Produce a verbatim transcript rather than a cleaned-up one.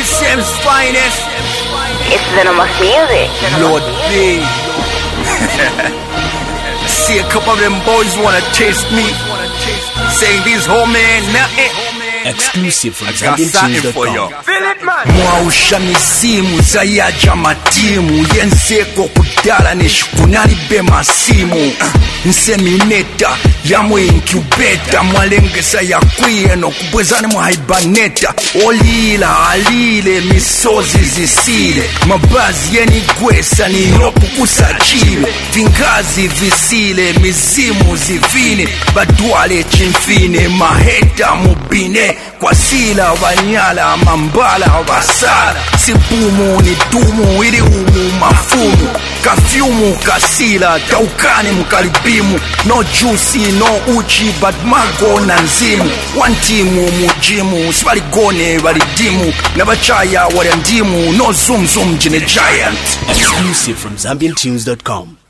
S M's finest. It's Venomous Music. Lord B. See a couple of them boys wanna taste me, saying this whole man nothing. Exclusive from I got something for you. Feel it, man. Mwausha misimu zayaja matimu yenseko kudala neshifunali be masimu nsemineta yamwe incubeta mwalengesa yakwiye nokubwezana mwahibaneta olila alile misozi zisile mabazi yenigwesa niyopukusachile vingazi visile mizimu zivine badwale chimfine maheta mubine kwa sila wanyala mambala wasala sipumu ni dumu ili umu mafumu kafyumu kasila taukani mkalibimu no juicy no uchi but mago na nzimu wantimu mujimu sibaligone balidimu nabachaya wali ndimu no zoom zoom jine giant. Exclusive from Zambian Tunes dot com.